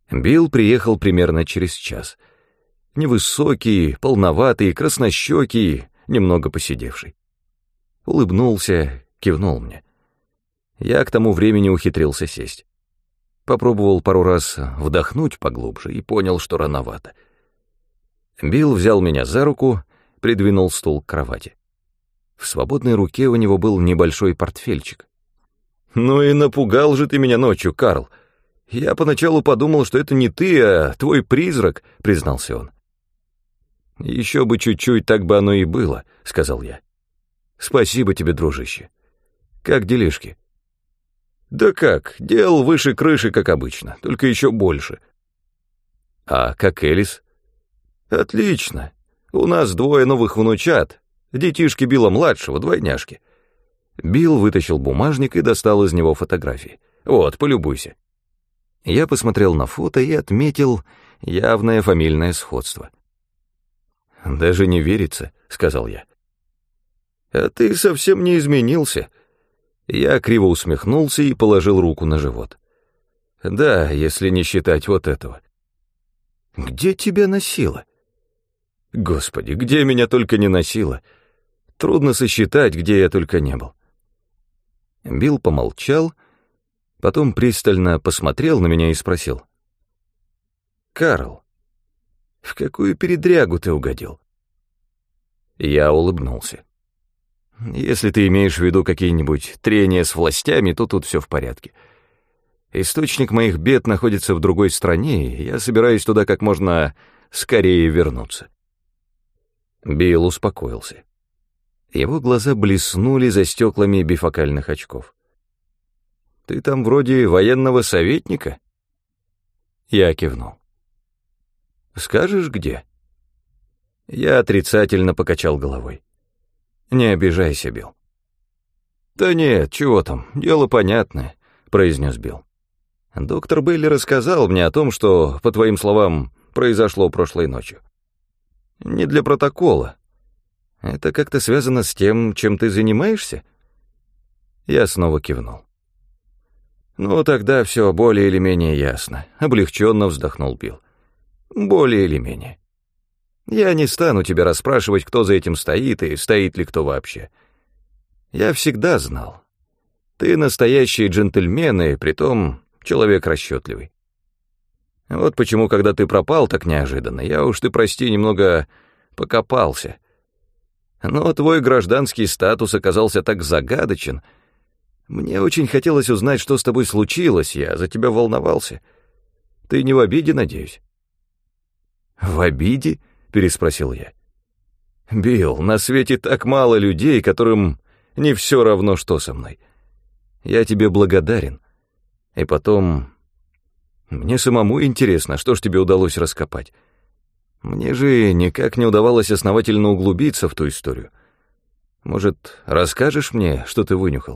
Билл приехал примерно через час. Невысокий, полноватый, краснощекий, немного поседевший. Улыбнулся, кивнул мне. Я к тому времени ухитрился сесть. Попробовал пару раз вдохнуть поглубже и понял, что рановато. Билл взял меня за руку, придвинул стул к кровати. В свободной руке у него был небольшой портфельчик. «Ну и напугал же ты меня ночью, Карл. Я поначалу подумал, что это не ты, а твой призрак», — признался он. «Еще бы чуть-чуть, так бы оно и было», — сказал я. «Спасибо тебе, дружище. Как делишки?» «Да как, дел выше крыши, как обычно, только еще больше». «А как Элис?» «Отлично. У нас 2 новых внучат, детишки Билла-младшего, двойняшки». Билл вытащил бумажник и достал из него фотографии. «Вот, полюбуйся». Я посмотрел на фото и отметил явное фамильное сходство. «Даже не верится», — сказал я. «А ты совсем не изменился». Я криво усмехнулся и положил руку на живот. «Да, если не считать вот этого». «Где тебя носило?» «Господи, где меня только не носило. Трудно сосчитать, где я только не был». Билл помолчал, потом пристально посмотрел на меня и спросил. «Карл, в какую передрягу ты угодил?» Я улыбнулся. «Если ты имеешь в виду какие-нибудь трения с властями, то тут все в порядке. Источник моих бед находится в другой стране, и я собираюсь туда как можно скорее вернуться». Билл успокоился. Его глаза блеснули за стеклами бифокальных очков. «Ты там вроде военного советника?» Я кивнул. «Скажешь, где?» Я отрицательно покачал головой. «Не обижайся, Билл». «Да нет, чего там, дело понятное», — произнес Билл. «Доктор Белли рассказал мне о том, что, по твоим словам, произошло прошлой ночью. Не для протокола. Это как-то связано с тем, чем ты занимаешься?» Я снова кивнул. «Ну, тогда все более или менее ясно», — облегченно вздохнул Билл. «Более или менее. Я не стану тебя расспрашивать, кто за этим стоит и стоит ли кто вообще. Я всегда знал. Ты настоящий джентльмен и, притом, человек расчетливый. Вот почему, когда ты пропал так неожиданно, я уж, ты прости, немного покопался. Но твой гражданский статус оказался так загадочен. Мне очень хотелось узнать, что с тобой случилось, я за тебя волновался. Ты не в обиде, надеюсь?» «В обиде?» — переспросил я. «Билл, на свете так мало людей, которым не все равно, что со мной. Я тебе благодарен. И потом, мне самому интересно, что ж тебе удалось раскопать. Мне же никак не удавалось основательно углубиться в ту историю. Может, расскажешь мне, что ты вынюхал?»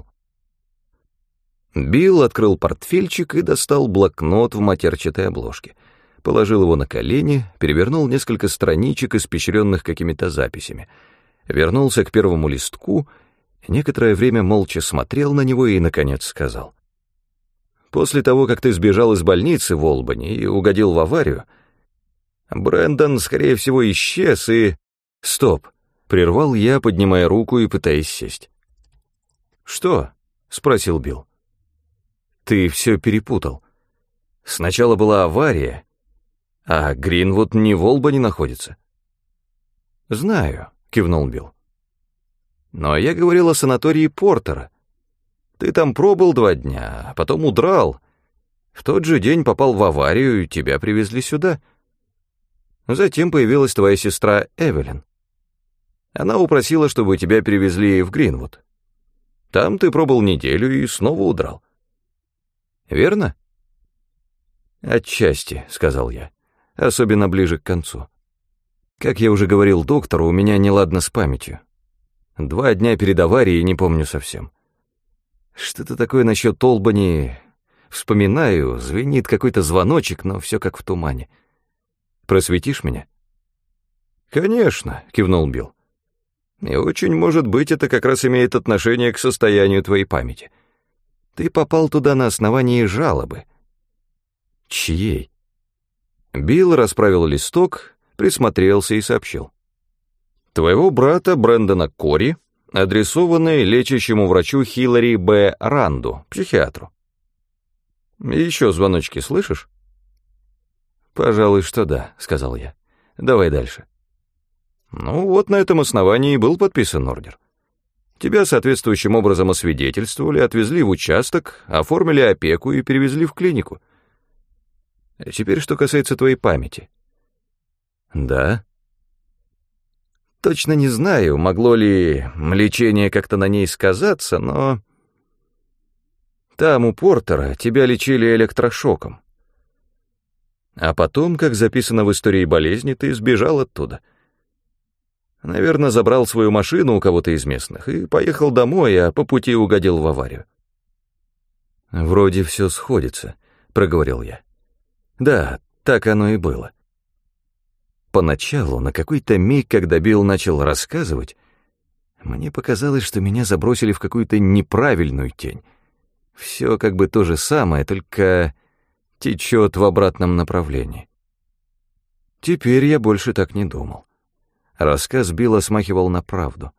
Билл открыл портфельчик и достал блокнот в матерчатой обложке. Положил его на колени, перевернул несколько страничек, испещренных какими-то записями. Вернулся к первому листку, некоторое время молча смотрел на него и, наконец, сказал. «После того, как ты сбежал из больницы в Олбани и угодил в аварию, Брэндон, скорее всего, исчез и...» «Стоп!» — прервал я, поднимая руку и пытаясь сесть. «Что?» — спросил Билл. «Ты все перепутал. Сначала была авария, а Гринвуд не в Олбани находится». «Знаю», — кивнул Билл. «Но я говорил о санатории Портера. Ты там пробыл 2 дня, а потом удрал. В тот же день попал в аварию, и тебя привезли сюда. Затем появилась твоя сестра Эвелин. Она упросила, чтобы тебя перевезли в Гринвуд. Там ты пробыл неделю и снова удрал. Верно?» «Отчасти», — сказал я, особенно ближе к концу. Как я уже говорил доктору, у меня неладно с памятью. 2 дня перед аварией не помню совсем. Что-то такое насчет Олбани. Вспоминаю, звенит какой-то звоночек, но все как в тумане. Просветишь меня?» «Конечно», — кивнул Билл. «И очень, может быть, это как раз имеет отношение к состоянию твоей памяти. Ты попал туда на основании жалобы». «Чьей?» Билл расправил листок, присмотрелся и сообщил. Твоего брата Брэндона Кори, адресованный лечащему врачу Хиллари Б. Ранду, психиатру. Еще звоночки слышишь? Пожалуй, что да, сказал я. Давай дальше. Ну вот на этом основании и был подписан ордер. Тебя соответствующим образом освидетельствовали, отвезли в участок, оформили опеку и перевезли в клинику. А теперь, что касается твоей памяти. Да. Точно не знаю, могло ли лечение как-то на ней сказаться, но... Там у Портера тебя лечили электрошоком. А потом, как записано в истории болезни, ты сбежал оттуда. Наверное, забрал свою машину у кого-то из местных и поехал домой, а по пути угодил в аварию. «Вроде все сходится», — проговорил я. «Да, так оно и было». Поначалу, на какой-то миг, когда Билл начал рассказывать, мне показалось, что меня забросили в какую-то неправильную тень. Все как бы то же самое, только течет в обратном направлении. Теперь я больше так не думал. Рассказ Билла смахивал на правду.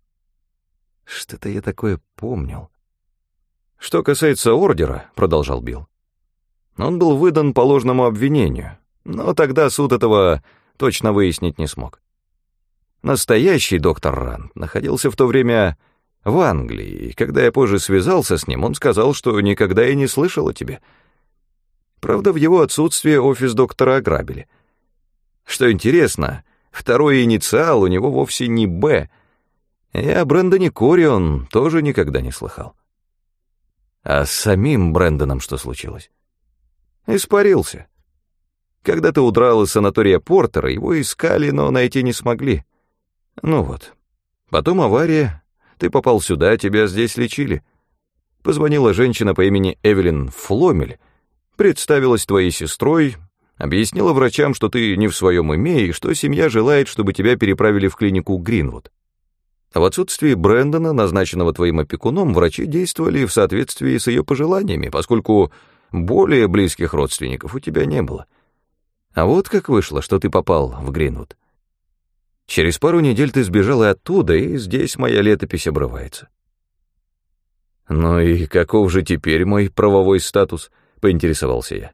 Что-то я такое помнил. «Что касается ордера», — продолжал Билл, — «он был выдан по ложному обвинению, но тогда суд этого точно выяснить не смог. Настоящий доктор Ранд находился в то время в Англии, и когда я позже связался с ним, он сказал, что никогда и не слышал о тебе. Правда, в его отсутствие офис доктора ограбили. Что интересно, второй инициал у него вовсе не «Б», и о Брэндоне Кори он тоже никогда не слыхал. А с самим Брэндоном что случилось? Испарился. Когда ты удрал из санатория Портера, его искали, но найти не смогли. Ну вот. Потом авария, ты попал сюда, тебя здесь лечили. Позвонила женщина по имени Эвелин Фломель, представилась твоей сестрой, объяснила врачам, что ты не в своем уме и что семья желает, чтобы тебя переправили в клинику Гринвуд. В отсутствии Брэндона, назначенного твоим опекуном, врачи действовали в соответствии с ее пожеланиями, поскольку более близких родственников у тебя не было. А вот как вышло, что ты попал в Гринвуд. Через пару недель ты сбежал и оттуда, и здесь моя летопись обрывается. «Ну и каков же теперь мой правовой статус?» — поинтересовался я.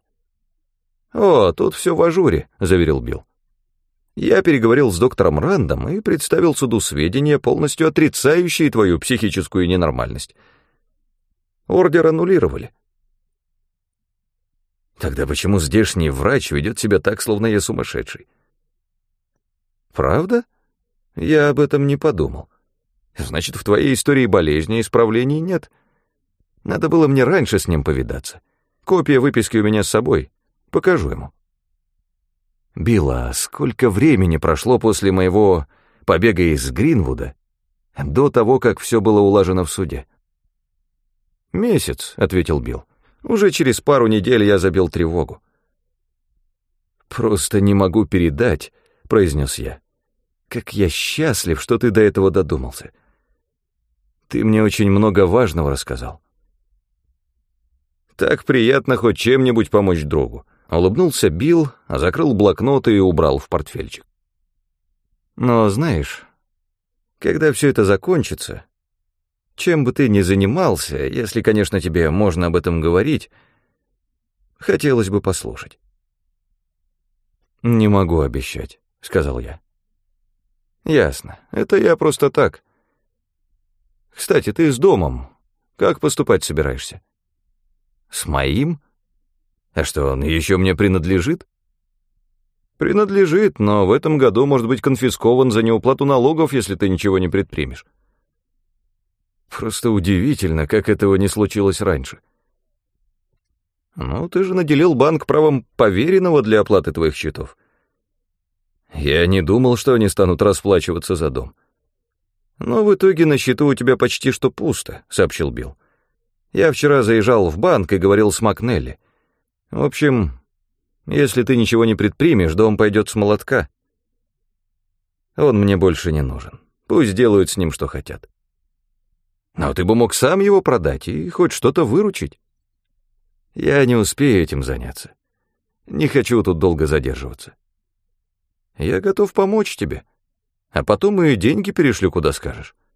«О, тут все в ажуре», — заверил Билл. «Я переговорил с доктором Рандом и представил суду сведения, полностью отрицающие твою психическую ненормальность. Ордер аннулировали». «Тогда почему здешний врач ведет себя так, словно я сумасшедший?» «Правда? Я об этом не подумал. Значит, в твоей истории болезни исправлений нет. Надо было мне раньше с ним повидаться. Копия выписки у меня с собой. Покажу ему». «Билл, а сколько времени прошло после моего побега из Гринвуда до того, как все было улажено в суде?» «Месяц», — ответил Билл. «Уже через пару недель я забил тревогу». «Просто не могу передать», — произнес я. «Как я счастлив, что ты до этого додумался. Ты мне очень много важного рассказал». «Так приятно хоть чем-нибудь помочь другу», — улыбнулся Билл, закрыл блокнот и убрал в портфельчик. «Но знаешь, когда все это закончится, чем бы ты ни занимался, если, конечно, тебе можно об этом говорить, хотелось бы послушать». «Не могу обещать», — сказал я. «Ясно, это я просто так. Кстати, ты с домом. Как поступать собираешься?» «С моим? А что, он еще мне принадлежит?» «Принадлежит, но в этом году может быть конфискован за неуплату налогов, если ты ничего не предпримешь». «Просто удивительно, как этого не случилось раньше». «Ну, ты же наделил банк правом поверенного для оплаты твоих счетов». «Я не думал, что они станут расплачиваться за дом». «Но в итоге на счету у тебя почти что пусто», — сообщил Билл. «Я вчера заезжал в банк и говорил с Макнелли. В общем, если ты ничего не предпримешь, дом пойдет с молотка. Он мне больше не нужен. Пусть делают с ним, что хотят». «Но ты бы мог сам его продать и хоть что-то выручить». «Я не успею этим заняться. Не хочу тут долго задерживаться. Я готов помочь тебе, а потом и деньги перешлю, куда скажешь.